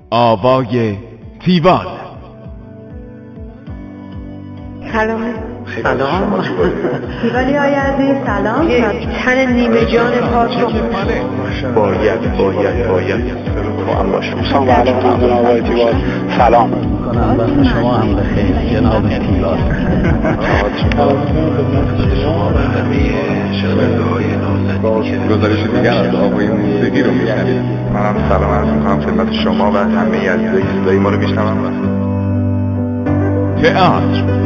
آوای تیوال. سلام. تیوالی های عزیز سلام. تن نیمه جان پاک رو باید هم باشم. سلام علیکم جناب آقای تیوال. سلام وقت شما هم بخیر جناب تیوال. گزارش دیگر از آقای موسیقی رو میشنید. منم سلام عرض میکنم خدمت شما و همه عزیزایی که صدای ما رو میشنون. تئاتر.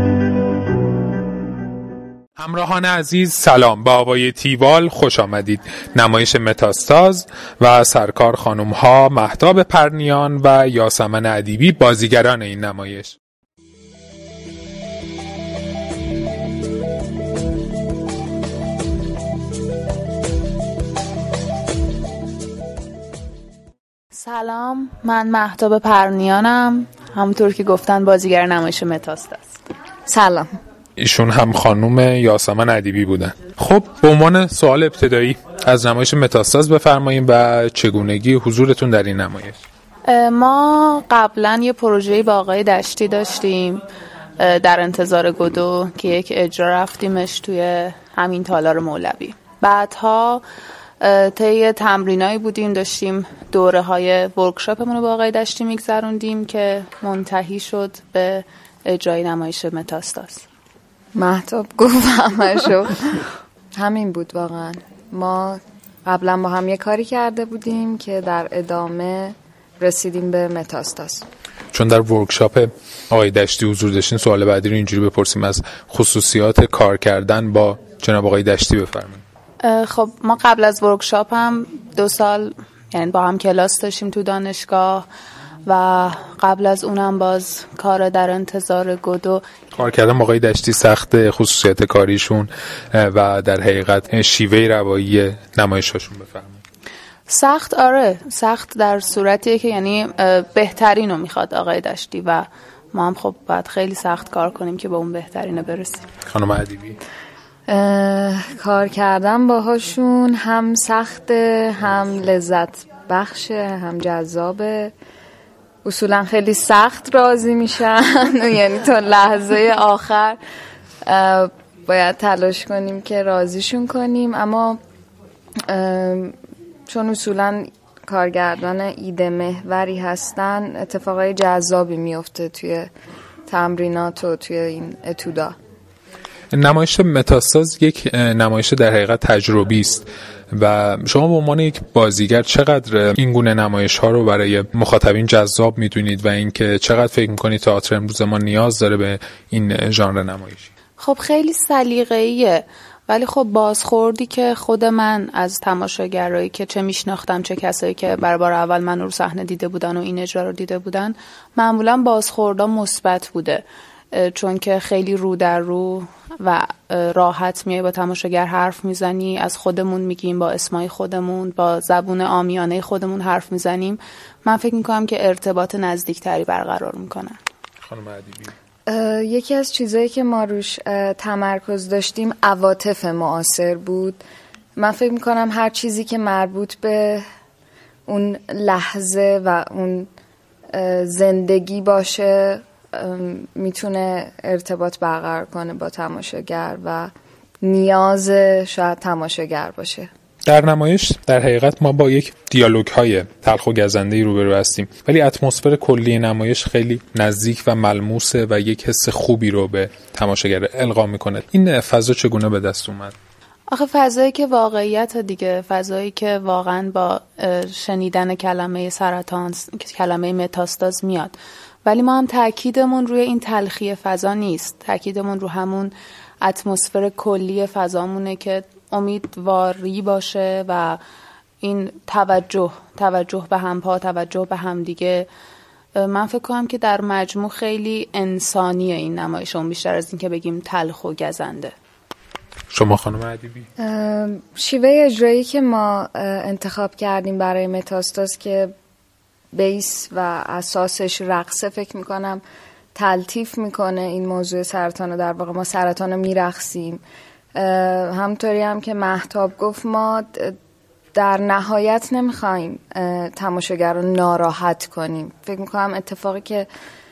همراهان عزیز سلام، به آوای تیوال خوش آمدید. نمایش متاستاز و سرکار خانم ها مهتاب پرنیان و یاسمن ادیبی بازیگران این نمایش. سلام، من مهتاب پرنیانم، همونطور که گفتن بازیگر نمایش متاستاز. سلام. ایشون هم خانم یاسمن ادیبی بودن. خب به عنوان سوال ابتدایی از نمایش متاستاز بفرمایید و چگونگی حضورتون در این نمایش. ما قبلا یه پروژه‌ای با آقای دشتی داشتیم در انتظار گدو که یک اجرا رفتیمش توی همین تالار مولوی. بعدها طی تمرینایی بودیم، داشتیم دوره‌های ورکشاپمون رو با آقای دشتی میگذروندیم که منتهی شد به اجرای نمایش متاستاز. مهتاب گفت همشو. همین بود واقعا. ما قبلا با هم یه کاری کرده بودیم که در ادامه رسیدیم به متاستاز. چون در ورکشاپ آقای دشتی حضور داشتین، سوال بعدی رو اینجوری بپرسیم از خصوصیات کار کردن با جناب آقای دشتی بفرمایید. خب ما قبل از ورکشاپ هم 2 سال یعنی با هم کلاس داشتیم تو دانشگاه و قبل از اونم باز کار در انتظار گدو. کار کردن با آقای دشتی سخت، خصوصیات کاریشون و در حقیقت شیوه روایی نمایشاشون بفرمایید. سخت، آره سخت در صورتیه که یعنی بهترین رو میخواد آقای دشتی و ما هم خب باید خیلی سخت کار کنیم که به اون بهترین رو برسیم. خانم ادیبی. کار کردن باهاشون هم سخته، هم لذت بخشه، هم جذابه. اصولا خیلی سخت راضی میشن یعنی تا لحظه آخر باید تلاش کنیم که راضیشون کنیم، اما چون اصولا کارگردان ایده محوری هستن اتفاقای جذابی میفته توی تمرینات و توی این اتودا. نمایش متاستاز یک نمایش در حقیقت تجربی است و شما به عنوان یک بازیگر چقدر این گونه نمایش ها رو برای مخاطبین جذاب میدونید و اینکه چقدر فکر میکنید تئاتر امروز ما نیاز داره به این ژانر نمایشی؟ خب خیلی سلیقه‌ایه، ولی خب بازخوردی که خود من از تماشاگرایی که چه میشناختم چه کسایی که برای بار اول من رو صحنه دیده بودن و این اجرا رو دیده بودن، معمولا بازخوردها مثبت بوده، چون که خیلی رو در رو و راحت میای با تماشاگر حرف میزنی، از خودمون میگیم، با اسمای خودمون، با زبون عامیانه خودمون حرف میزنیم. من فکر میکنم که ارتباط نزدیکتری برقرار میکنن. خانم ادیبی. یکی از چیزایی که ما روش تمرکز داشتیم عواطف معاصر بود. من فکر میکنم هر چیزی که مربوط به اون لحظه و اون زندگی باشه میتونه ارتباط برقرار کنه با تماشاگر و نیاز شاید تماشاگر باشه. در نمایش در حقیقت ما با یک دیالوگ های تلخ و گزنده‌ای روبرو هستیم، ولی اتمسفر کلی نمایش خیلی نزدیک و ملموسه و یک حس خوبی رو به تماشاگر القا میکنه. این فضا چگونه به دست اومد؟ آخه فضایی که واقعیت دیگه، فضایی که واقعا با شنیدن کلمه سرطان، کلمه متاستاز میاد، ولی ما هم تأکیدمون روی این تلخی فضا نیست، تأکیدمون رو همون اتمسفر کلی فضامونه که امیدواری باشه و این توجه به همپا، توجه به همدیگه. من فکر کنم که در مجموع خیلی انسانیه این نمایش، اون بیشتر از این که بگیم تلخ و گزنده. شما خانم ادیبی؟ شیوه اجرایی که ما انتخاب کردیم برای متاستاز که بیس و اساسش رقصه، فکر میکنم تلطیف میکنه این موضوع سرطان رو. در واقع ما سرطان رو میرقصیم. همطوری هم که مهتاب گفت ما در نهایت نمیخوایم تماشاگر رو ناراحت کنیم. فکر میکنم اتفاقی که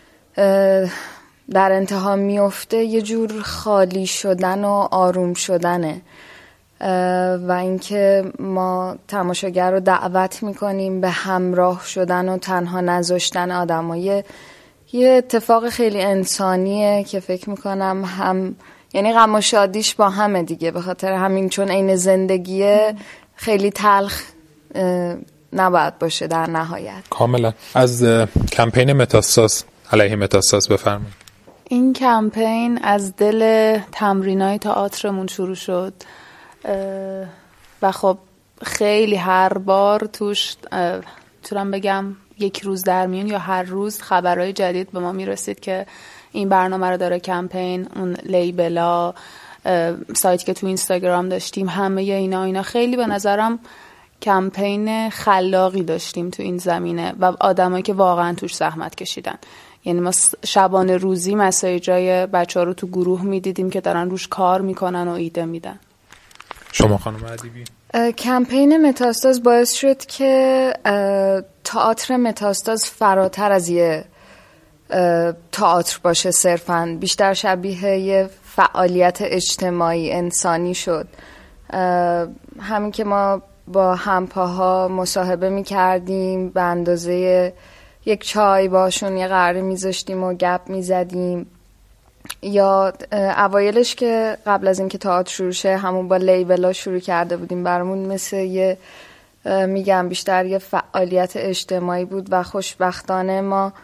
در انتها میفته یه جور خالی شدن و آروم شدنه و اینکه ما تماشاگر رو دعوت میکنیم به همراه شدن و تنها نذاشتن آدمای یه اتفاق خیلی انسانیه که فکر میکنم هم یعنی غم و شادیش با همه دیگه، به خاطر همین چون عین زندگیه خیلی تلخ نباید باشه در نهایت. کاملا. از کمپین متاستاز علیه متاستاز بفرمایید. این کمپین از دل تمرینای تئاترمون شروع شد و خب خیلی هر بار توش میتونم بگم یک روز در میون یا هر روز خبرهای جدید به ما میرسید که این برنامه رو داره کمپین، اون لیبلا، سایتی که تو اینستاگرام داشتیم، همه اینا خیلی به نظرم کمپین خلاقی داشتیم تو این زمینه و آدمایی که واقعا توش زحمت کشیدن. یعنی ما شبانه روزی مسیجای بچه‌ها رو تو گروه میدیدیم که دارن روش کار میکنن و ایده میدن. شما خانم ادیبی؟ کمپین متاستاز باعث شد که تئاتر متاستاز فراتر از یه تئاتر باشه، صرفاً بیشتر شبیه یه فعالیت اجتماعی انسانی شد. همین که ما با همپاها مصاحبه می‌کردیم، به اندازه یک چای باشون یه قراره میذاشتیم و گپ میزدیم، یا اوایلش که قبل از اینکه تئاتر شروع شه همون با لیبلا شروع کرده بودیم، برامون مثل یه میگم بیشتر یه فعالیت اجتماعی بود و خوشبختانه ما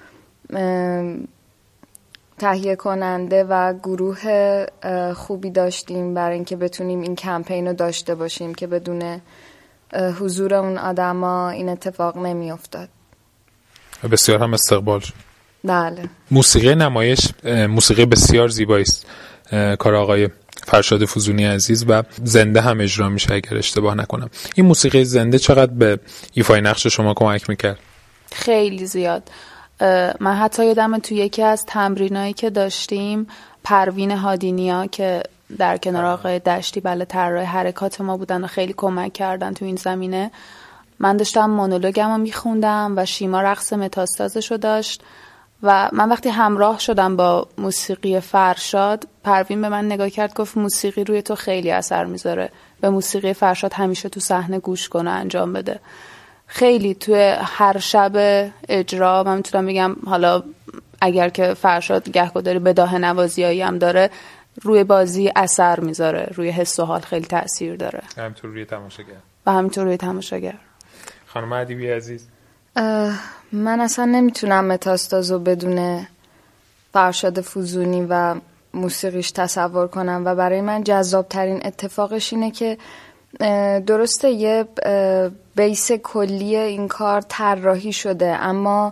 تهیه کننده و گروه خوبی داشتیم برای اینکه بتونیم این کمپین رو داشته باشیم که بدون حضور اون آدما این اتفاق نمی افتاد. بسیار هم استقبال شد. بله. موسیقی نمایش موسیقی بسیار زیبایی است، کار آقای فرشاد فوزونی عزیز و زنده هم اجرا میشه اگر اشتباه نکنم. این موسیقی زنده چقدر به ایفای نقش شما کمک میکرد؟ خیلی زیاد. من حتی یادم تو یکی از تمرینایی که داشتیم پروین هادینیا که در کنار آقای دشتی بله طراح حرکات ما بودن و خیلی کمک کردن تو این زمینه، من داشتم مونولوگمو میخوندم و شیما رقص متاستازشو داشت و من وقتی همراه شدم با موسیقی فرشاد، پروین به من نگاه کرد گفت موسیقی روی تو خیلی اثر میذاره، به موسیقی فرشاد همیشه تو صحنه گوش کنه، انجام بده. خیلی توی هر شب اجرا من میتونم بگم، حالا اگر که فرشاد گهگداری بداهه نوازیایی هم داره، روی بازی اثر میذاره، روی حس و حال خیلی تأثیر داره، همینطور روی تماشاگر و همینطور روی تماشاگر. خانم ادیبی عزیز؟ من اصلا نمیتونم متاستازو بدون فرشاد فوزونی و موسیقیش تصور کنم و برای من جذاب ترین اتفاقش اینه که درسته یه بیس کلی این کار طراحی شده، اما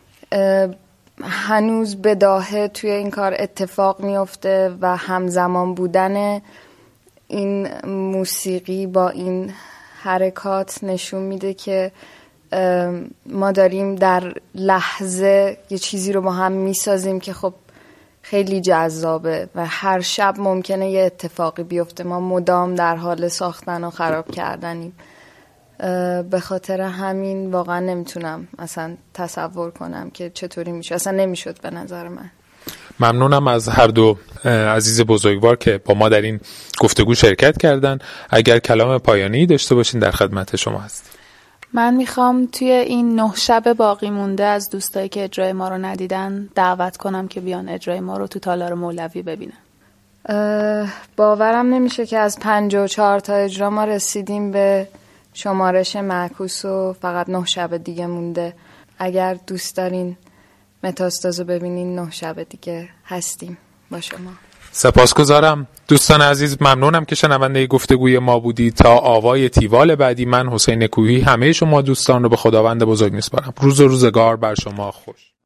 هنوز بداهه توی این کار اتفاق میفته و همزمان بودن این موسیقی با این حرکات نشون میده که ما داریم در لحظه یه چیزی رو با هم میسازیم که خب خیلی جذابه و هر شب ممکنه یه اتفاقی بیفته، ما مدام در حال ساختن و خراب کردنیم. به خاطر همین واقعا نمیتونم اصلا تصور کنم که چطوری میشه، اصلا نمیشد به نظر من. ممنونم از هر دو عزیز بزرگوار که با ما در این گفتگو شرکت کردن. اگر کلام پایانی داشته باشین در خدمت شما هست. من میخوام توی این 9 شب باقی مونده از دوستایی که اجرای ما رو ندیدن دعوت کنم که بیان اجرای ما رو تو تالار مولوی ببینن. باورم نمیشه که از 54 تا اجرا ما رسیدیم به شمارش معکوس و فقط 9 شب دیگه مونده. اگر دوست دارین متاستازو ببینین 9 شب دیگه هستیم با شما. سپاسگزارم دوستان عزیز، ممنونم که شنونده گفتگوی ما بودید. تا آوای تیوال بعدی من حسین کوهی همه شما دوستان رو به خداوند بزرگ میسپارم. روز و روزگار بر شما خوش.